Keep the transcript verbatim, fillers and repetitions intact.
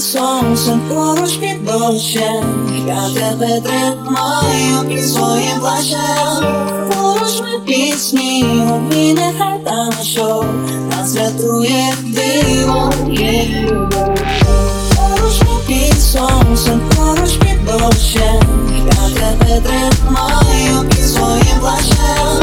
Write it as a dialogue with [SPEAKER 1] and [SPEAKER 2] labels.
[SPEAKER 1] під сонцем, поруч під дощем, я тебе тримаю під своїм плащем. Поруч ми під снігом, і нехай там що нас рятує диво, є любов. Поруч ми під сонцем, поруч під дощем, я тебе тримаю під своїм плащем.